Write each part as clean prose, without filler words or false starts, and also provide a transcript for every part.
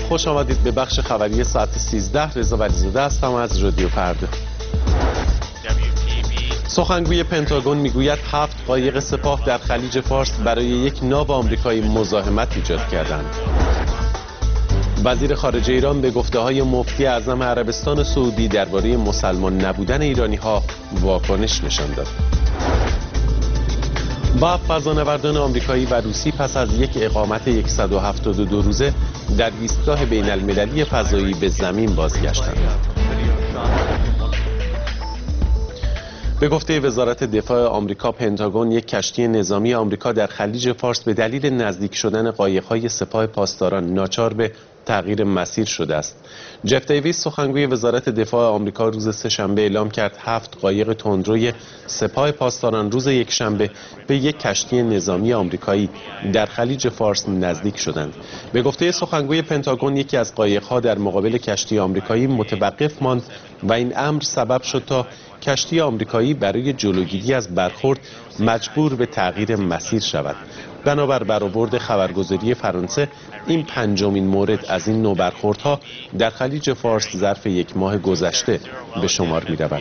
خوش آمدید به بخش خبری ساعت 13. رضا ولیزاده هستم از رادیو فردا. سخنگوی پنتاگون میگوید 7 قایق سپاه در خلیج فارس برای یک ناو آمریکایی مزاحمت ایجاد کردند. وزیر خارجه ایران به گفته‌های مفتی اعظم عربستان سعودی درباره مسلمان نبودن ایرانی‌ها واکنش نشان داد. و فضانوردان آمریکایی و روسی پس از یک اقامت 172 روزه در ایستگاه بین المللی فضایی به زمین بازگشتند. به گفته وزارت دفاع آمریکا، پنتاگون یک کشتی نظامی آمریکا در خلیج فارس به دلیل نزدیک شدن قایق‌های سپاه پاسداران ناچار به تغییر مسیر شده است. جف دیویس سخنگوی وزارت دفاع آمریکا روز سه‌شنبه اعلام کرد 7 قایق تندروی سپاه پاسداران روز یکشنبه به یک کشتی نظامی آمریکایی در خلیج فارس نزدیک شدند. به گفته سخنگوی پنتاگون، یکی از قایق‌ها در مقابل کشتی آمریکایی متوقف ماند و این امر سبب شد تا کشتی آمریکایی برای جلوگیری از برخورد مجبور به تغییر مسیر شود. بنابر برآورد خبرگزاری فرانسه، این پنجمین مورد از این نوع برخوردها در خلیج فارس ظرف یک ماه گذشته به شمار می‌رود.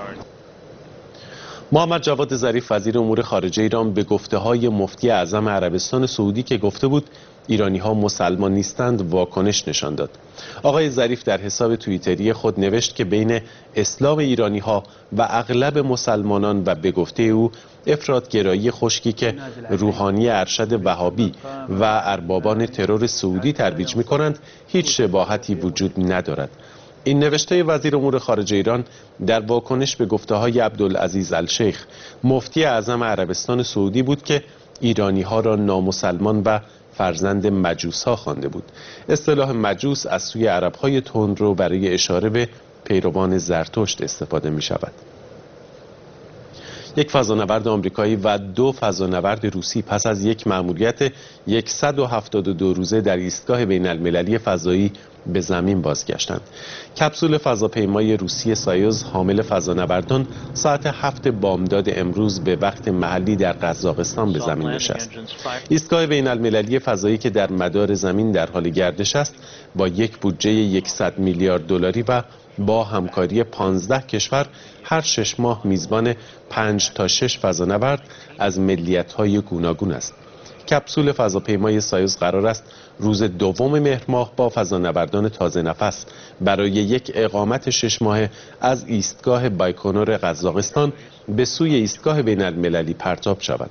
محمد جواد ظریف وزیر امور خارجه ایران به گفته‌های مفتی اعظم عربستان سعودی که گفته بود ایرانی‌ها مسلمان نیستند واکنش نشان داد. آقای ظریف در حساب توییتری خود نوشت که بین اسلام ایرانی‌ها و اغلب مسلمانان و به گفته او افراط‌گرایی خشکی که روحانی ارشد وهابی و اربابان ترور سعودی ترویج می‌کنند هیچ شباهتی وجود ندارد. این نوشته وزیر امور خارجه ایران در واکنش به گفته‌های عبدالعزیز الشیخ مفتی اعظم عربستان سعودی بود که ایرانی‌ها را نامسلمان و فرزند مجوس‌ها خوانده بود. اصطلاح مجوس از سوی عرب‌های تندرو برای اشاره به پیروان زرتشت استفاده می‌شود. یک فضانورد آمریکایی و 2 فضانورد روسی پس از یک مأموریت 172 روزه در ایستگاه بین المللی فضایی به زمین بازگشتند. کپسول فضاپیمای روسی سایوز حامل فضانوردان ساعت 7 بامداد امروز به وقت محلی در قزاقستان به زمین نشست. ایستگاه بین المللی فضایی که در مدار زمین در حال گردش است، با یک بودجه 100 میلیارد دلاری و با همکاری 15 کشور هر 6 ماه میزبان 5 تا 6 فضانورد از ملیت‌های گوناگون است. کپسول فضاپیمای سایوز قرار است روز 2 مهر ماه با فضانوردان تازه نفس برای یک اقامت 6 ماهه از ایستگاه بایکونور قزاقستان به سوی ایستگاه بین المللی پرتاب شود.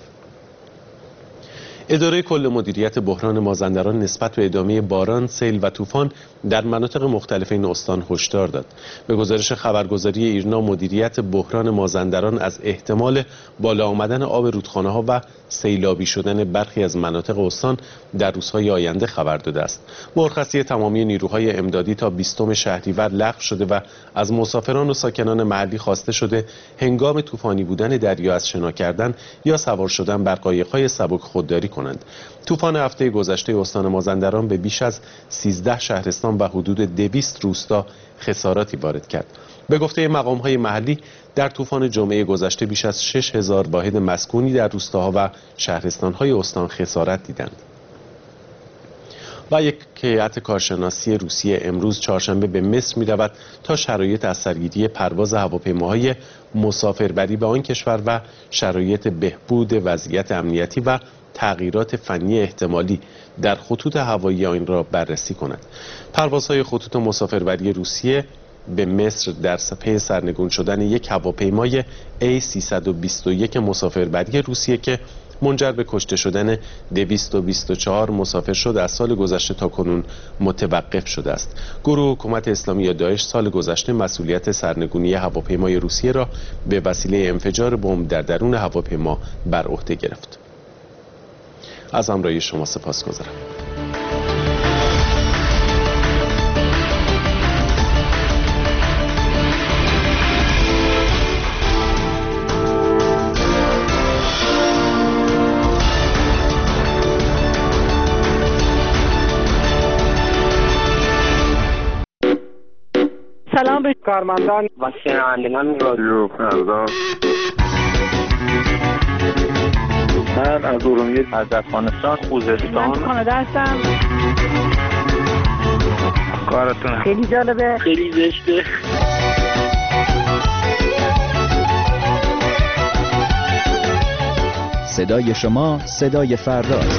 اداره کل مدیریت بحران مازندران نسبت به ادامه باران، سیل و طوفان در مناطق مختلف این استان هشدار داد. به گزارش خبرگزاری ایرنا، مدیریت بحران مازندران از احتمال بالا آمدن آب رودخانه‌ها و سیلابی شدن برخی از مناطق استان در روزهای آینده خبر داده است. مرخصی تمامی نیروهای امدادی تا 20 شهریور لغو شده و از مسافران و ساکنان محلی خواسته شده هنگام طوفانی بودن دریا از شنا کردن یا سوار شدن بر قایق‌های سبک خودداری کنند. طوفان هفته گذشته استان مازندران به بیش از 13 شهرستان و حدود 200 روستا خساراتی وارد کرد. به گفته مقام‌های محلی، در طوفان جمعه گذشته بیش از 6000 واحد مسکونی در روستاها و شهرستان‌های استان خسارت دیدند. و یک هیئت کارشناسی روسیه امروز چهارشنبه به مصر می‌رود تا شرایط از سرگیری پرواز هواپیماهای مسافربری به آن کشور و شرایط بهبود وضعیت امنیتی و تغییرات فنی احتمالی در خطوط هوایی آن را بررسی کند. پروازهای خطوط مسافربری روسیه به مصر در پی سرنگون شدن یک هواپیمای A321 مسافربری روسیه که منجر به کشته شدن 224 مسافر شد از سال گذشته تا کنون متوقف شده است. گروه حکومت اسلامی یا داعش سال گذشته مسئولیت سرنگونی هواپیمای روسیه را به وسیله انفجار بمب در درون هواپیما بر عهده گرفت. از همراهی شما سپاسگزارم. سلام به کارمندان و شنوندگان رادیو فردا. من از ارومیه، از افغانستان، خوزستان، من کانادا هستم. کارتون خیلی جالبه، خیلی زشته. صدای شما صدای فرداست.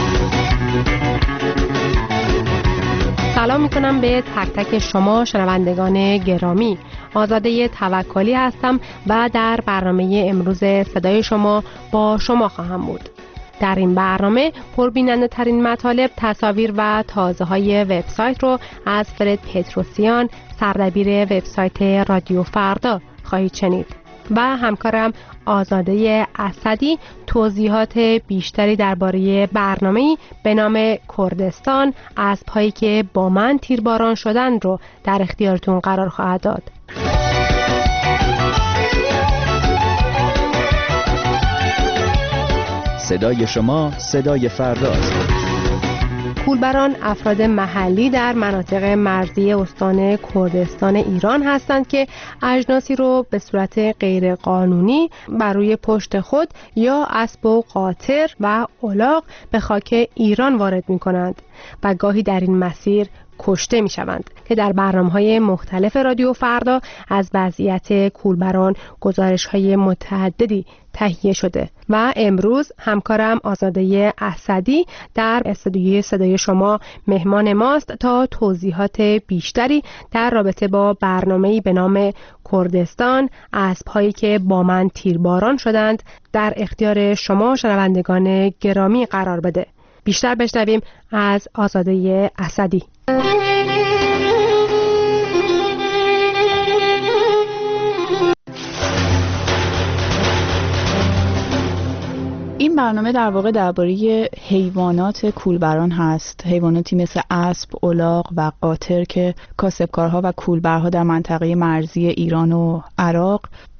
سلام میکنم به تک تک شما شنوندگان گرامی. آزاده توکلی هستم و در برنامه امروز صدای شما با شما خواهم بود. در این برنامه پربیننده ترین مطالب، تصاویر و تازه های وبسایت رو از فرد پتروسیان، سردبیر وبسایت رادیو فردا خواهید شنید و همکارم آزاده اسدی توضیحات بیشتری درباره برنامه‌ای به نام کردستان اسب‌هایی که با من تیرباران شدن رو در اختیارتون قرار خواهد داد. صدای شما صدای فرداست. کولبران افراد محلی در مناطق مرزی استان کردستان ایران هستند که اجناسی رو به صورت غیرقانونی بر روی پشت خود یا اسب و قاطر و الاغ به خاک ایران وارد می کنند و گاهی در این مسیر کشته می شوند که در برنامه‌های مختلف رادیو فردا از وضعیت کولبران گزارش‌های متعددی تهیه شده و امروز همکارم آزاده اسدی در استودیوی صدای شما مهمان ماست تا توضیحات بیشتری در رابطه با برنامه‌ای به نام کردستان اسب‌هایی که با من تیرباران شدند در اختیار شما شنوندگان گرامی قرار بده. بیشتر بشنویم از آزاده اسدی. این برنامه در واقع درباره حیوانات کولبران هست، حیواناتی مثل اسب، الاغ و قاطر که کاسبکارها و کولبرها در منطقه مرزی ایران و عراق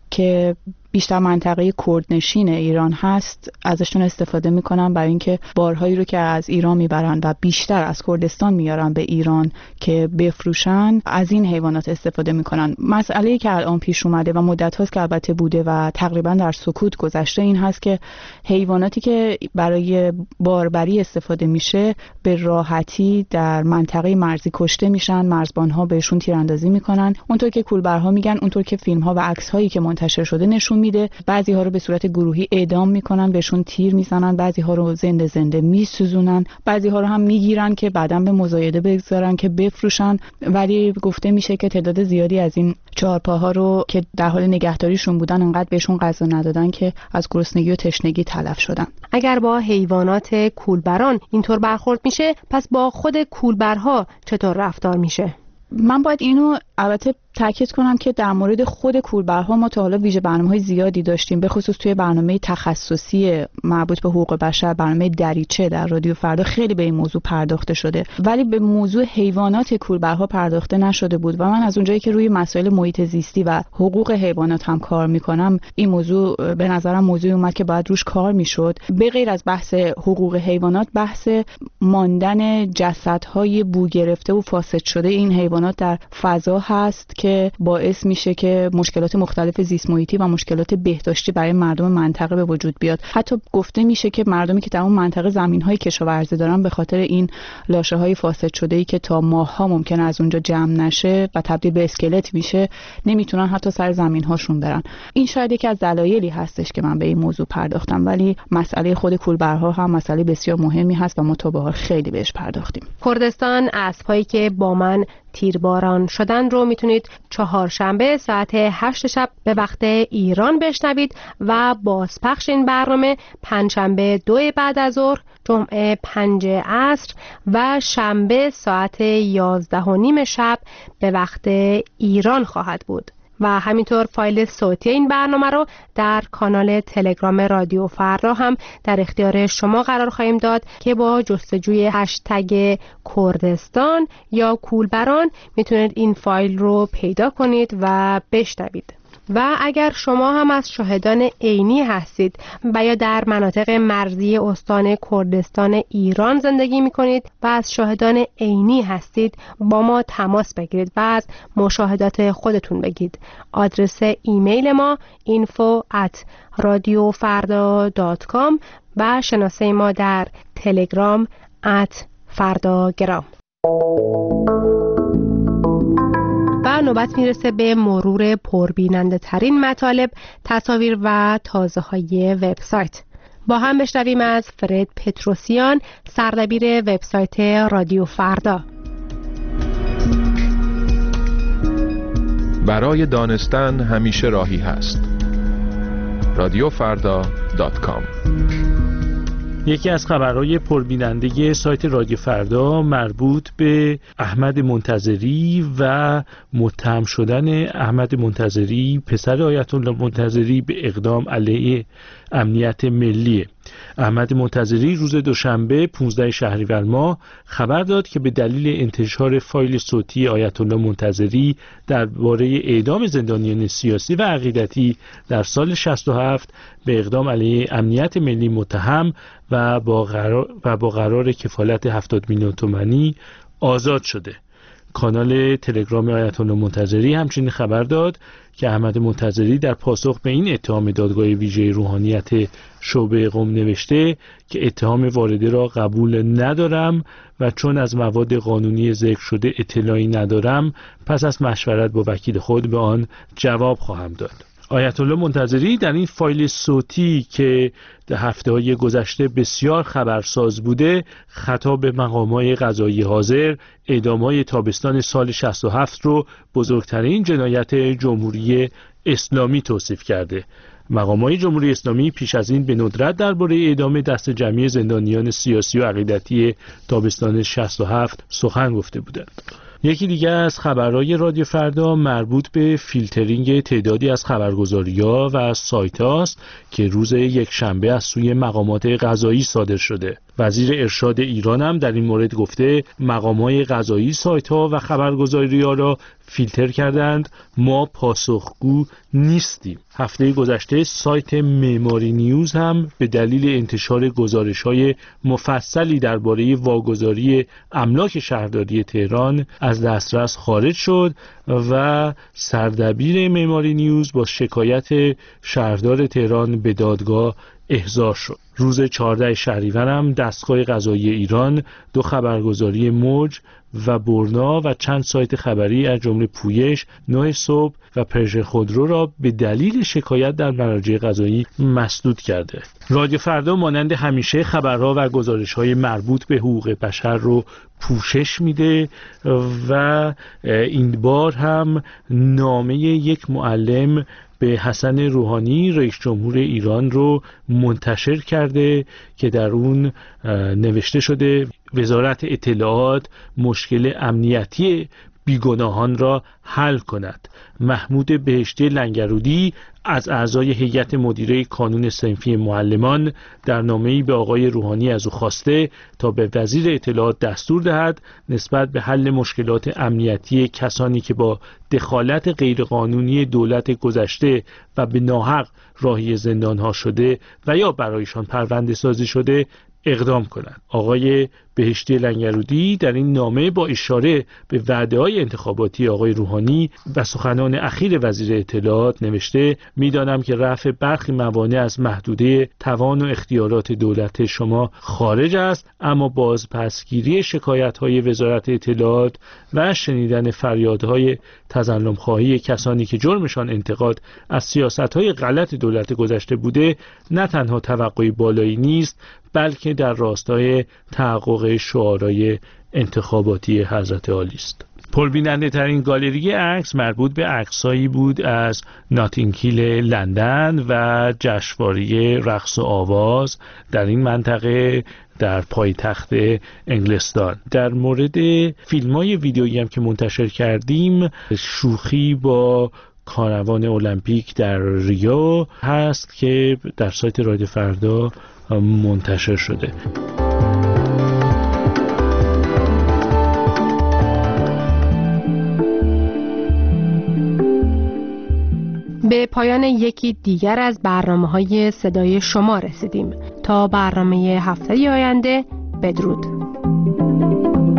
که بیشتر منطقه کردنشین ایران هست ازشون استفاده میکنن برای اینکه بارهایی رو که از ایران میبرن و بیشتر از کردستان میارن به ایران که بفروشن، از این حیوانات استفاده میکنن. مسئله‌ای که الان پیش اومده و مدت هاست که البته بوده و تقریبا در سکوت گذشته این هست که حیواناتی که برای باربری استفاده میشه به راحتی در منطقه مرزی کشته میشن، مرزبانها بهشون تیراندازی میکنن. اونطور که کولبرها میگن، اونطور که فیلم ها و عکس هایی که منتشر شده نشون میده، بعضی ها رو به صورت گروهی اعدام میکنن، بهشون تیر میزنن، بعضی ها رو زنده زنده میسوزونن، بعضی ها رو هم میگیرن که بعداً به مزایده بگذارن که بفروشن. ولی گفته میشه که تعداد زیادی از این چهارپاها رو که در حال نگهداریشون بودن انقدر بهشون غذا ندادن که از گرسنگی و تشنگی تلف شدن. اگر با حیوانات کولبران اینطور برخورد میشه، پس با خود کولبرها چطور رفتار میشه؟ من باید اینو البته تاکید کنم که در مورد خود کولبرها ما تا حالا ویژه برنامه‌های زیادی داشتیم، به خصوص توی برنامه تخصصی مربوط به حقوق بشر، برنامه دریچه در رادیو فردا خیلی به این موضوع پرداخته شده، ولی به موضوع حیوانات کولبرها پرداخته نشده بود و من از اونجایی که روی مسائل محیط زیستی و حقوق حیوانات هم کار میکنم، این موضوع به نظرم موضوعی اومد که باید روش کار میشد. به غیر از بحث حقوق حیوانات، بحث ماندن جسدهای بو گرفته و فاسد شده این حیوانات در فضا هست که باعث میشه که مشکلات مختلف زیست محیطی و مشکلات بهداشتی برای مردم منطقه به وجود بیاد. حتی گفته میشه که مردمی که در اون منطقه زمین‌های کشاورزی دارن به خاطر این لاشه‌های فاسد شده‌ای که تا ماه‌ها ممکنه از اونجا جمع نشه و تبدیل به اسکلت میشه، نمیتونن حتی سر زمین‌هاشون برن. این شاید یکی از دلایلی هستش که من به این موضوع پرداختم، ولی مسئله خود کولبرها هم مسئله بسیار مهمی هست و ما تا به حال خیلی بهش پرداختیم. کردستان اسب‌هایی که با من تیرباران شدن رو میتونید چهارشنبه ساعت 8 شب به وقت ایران بشنوید و بازپخش این برنامه پنجشنبه 2 بعد از ظهر، جمعه 5 عصر و شنبه ساعت 11:30 شب به وقت ایران خواهد بود. و همینطور فایل صوتی این برنامه رو در کانال تلگرام رادیو فردا هم در اختیار شما قرار خواهیم داد که با جستجوی هشتگ کردستان یا کولبران میتونید این فایل رو پیدا کنید و بشنوید. و اگر شما هم از شاهدان عینی هستید و یا در مناطق مرزی استان کردستان ایران زندگی میکنید و از شاهدان عینی هستید، با ما تماس بگیرید و از مشاهدات خودتون بگید. آدرس ایمیل ما info@radiofarda.com و شناسه ما در تلگرام @فردا گرام. نوبت میرسه به مرور پربیننده ترین مطالب، تصاویر و تازه های وبسایت. با هم بشنویم از فرد پتروسیان، سردبیر وبسایت رادیو فردا. برای دانستن همیشه راهی هست. رادیوفردا.com. یکی از خبرهای پربیننده سایت رادیو فردا مربوط به احمد منتظری و متهم شدن احمد منتظری پسر آیت الله منتظری به اقدام علیه امنیت ملی. احمد منتظری روز دوشنبه 15 شهریور ماه خبر داد که به دلیل انتشار فایل صوتی آیت الله منتظری درباره اعدام زندانیان سیاسی و عقیدتی در سال 67 به اقدام علیه امنیت ملی متهم و با قرار کفالت 70 میلیون تومانی آزاد شده. کانال تلگرام آیت الله منتظری همچنین خبر داد که احمد منتظری در پاسخ به این اتهام دادگاه ویژه روحانیت شعبه قم نوشته که اتهام وارده را قبول ندارم و چون از مواد قانونی ذکر شده اطلاعی ندارم پس از مشورت با وکیل خود به آن جواب خواهم داد. آیت الله منتظری در این فایل صوتی که در هفته‌های گذشته بسیار خبرساز بوده خطاب به مقامات قضایی حاضر اعدام‌های تابستان سال 67 رو بزرگترین جنایت جمهوری اسلامی توصیف کرده. مقامات جمهوری اسلامی پیش از این به ندرت درباره اعدام دست جمعی زندانیان سیاسی و عقیدتی تابستان 67 سخن گفته بودند. یکی دیگه از خبرهای رادیو فردا مربوط به فیلترینگ تعدادی از خبرگزاری‌ها و سایت‌ها است که روز یکشنبه از سوی مقامات قضایی صادر شده. وزیر ارشاد ایران هم در این مورد گفته مقامات قضایی سایت‌ها و خبرگزاری‌ها را فیلتر کردند، ما پاسخگو نیستیم. هفته گذشته سایت معماری نیوز هم به دلیل انتشار گزارش‌های مفصلی درباره واگذاری املاک شهرداری تهران از دسترس خارج شد و سردبیر معماری نیوز با شکایت شهردار تهران به دادگاه احضار شد. روز 14 شهریور هم دستگاه قضایی ایران دو خبرگزاری موج و برنا و چند سایت خبری از جمله پویش، 9 صبح و پرژن خودرو را به دلیل شکایت در مراجع قضایی مسدود کرده. رادیو فردا مانند همیشه خبرها و گزارش‌های مربوط به حقوق بشر رو پوشش میده و این بار هم نامه یک معلم به حسن روحانی رئیس جمهور ایران رو منتشر کرده که در اون نوشته شده وزارت اطلاعات مشکل امنیتی بیگناهان را حل کند. محمود بهشتی لنگرودی از اعضای هیئت مدیره کانون صنفی معلمان در نامه‌ای به آقای روحانی از او خواسته تا به وزیر اطلاعات دستور دهد نسبت به حل مشکلات امنیتی کسانی که با دخالت غیرقانونی دولت گذشته و به ناحق راهی زندان‌ها شده و یا برایشان پرونده سازی شده اقدام کنند. آقای بهشتی لنگرودی در این نامه با اشاره به وعده‌های انتخاباتی آقای روحانی و سخنان اخیر وزیر اطلاعات نوشته می‌دانم که رفع برخی موانع از محدوده توان و اختیارات دولت شما خارج است، اما بازپسگیری شکایت‌های وزارت اطلاعات و شنیدن فریادهای تظلم‌خواهی کسانی که جرمشان انتقاد از سیاست‌های غلط دولت گذشته بوده نه تنها توقعی بالایی نیست بلکه در راستای تحقق شعارهای انتخاباتی حضرت عالی است. پربیننده ترین گالری عکس مربوط به عکسایی بود از ناتینگ هیل لندن و جشنواره رقص و آواز در این منطقه در پایتخت انگلستان. در مورد فیلم‌های ویدیویی هم که منتشر کردیم شوخی با کاروان المپیک در ریو هست که در سایت رادیو فردا منتشر شده. به پایان یکی دیگر از برنامه‌های صدای شما رسیدیم. تا برنامه هفته آینده بدرود.